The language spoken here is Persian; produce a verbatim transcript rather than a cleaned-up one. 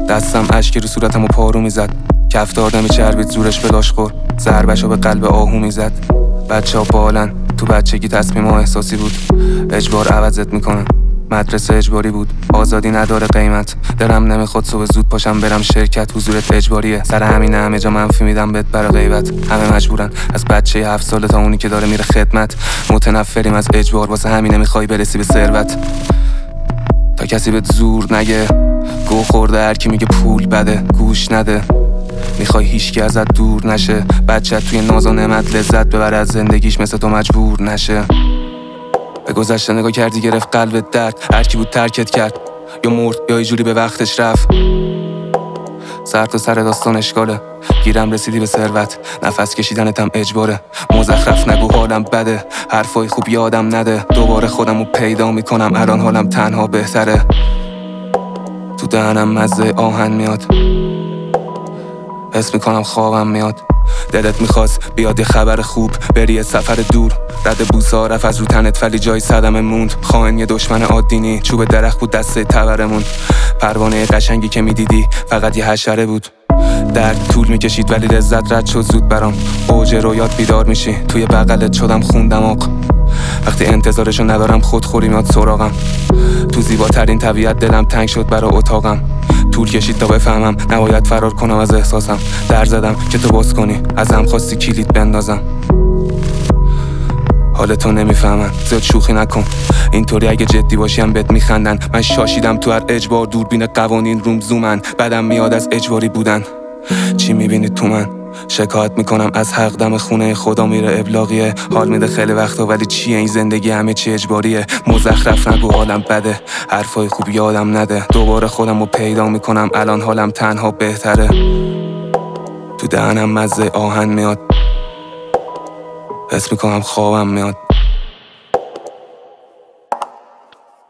دستم اشکی رو صورتمو پارو میزد. کفتار دمی چربید زورش بلاش خور، ضربشو به قلب آهو میزد. بچه ها بالن، تو بچگی تصمیم ها احساسی بود. اجبار عوضت میکنن، مدرسه اجباری بود. آزادی نداره قیمت، دلم نمیخواد صبح زود پاشم برم شرکت. حضورت اجباریه، سر همینه همه جا منفی میدم بهت برا غیبت. همه مجبورن، از بچه هفت ساله تا اونی که داره میره خدمت. متنفریم از اجبار، واسه همینه میخوای برسی به ثروت. تا کسی بهت زور نگه، گو خورده هر کی میگه پول بده گوش نده. میخوای هیچکی ازت دور نشه، بچت توی ناز و نعمت لذت ببره از زندگیش مثل تو مجبور نشه. به گذشته نگاه کردی گرفت قلبت درد، هر کی بود ترکت کرد، یا مرد یا یه جوری به وقتش رفت. سر تا سر داستان اشکاله، گیرم رسیدی به ثروت، نفس کشیدنتم اجباره. مزخرف نگو حالم بده، حرفای خوب یادم نده. دوباره خودمو پیدا میکنم، الان حالم تنها بهتره. تو دهنم مزه آهن میاد، حس میکنم خوابم میاد. دلت میخواست بیاد یه خبر خوب، بری یه سفر دور. رد بوسا رفت از رو تنت ولی جای صدمه موند. خائن یه دشمن عادی نی، چوب درخت بود دسته تبرمون. پروانه قشنگی که میدیدی فقط یه حشره بود. درد طول میکشید ولی لذت رد شد زود برام. اوج رویات بیدار میشی، توی بغلت شدم خون دماغ. وقتی انتظارشو ندارم خودخوری میاد سراغم. تو زیباترین طبیعت دلم تنگ شد برا اتاقم. طول کشید تا بفهمم نباید فرار کنم از احساسم. در زدم که تو باز کنی، ازم خواستی کلید بندازم. حالتو نمیفهمن، زیاد شوخی نکن، اینطوری اگه جدی باشی هم بهت میخندن. من شاشیدم تو هر اجبار، دوربین قوانین روم زومن. بدم میاد از اجباری بودن. چی میبینی تو من؟ شکایت میکنم از حق، دم خونه خدا میره ابلاغیه. حال میده خیلی وقتا ولی چیه این زندگی، همه چی اجباریه. مزخرف نگو حالم بده، حرفای خوب یادم نده. دوباره خودم رو پیدا میکنم، الان حالم تنها بهتره. تو دهنم مزه آهن میاد، حس میکنم خوابم میاد.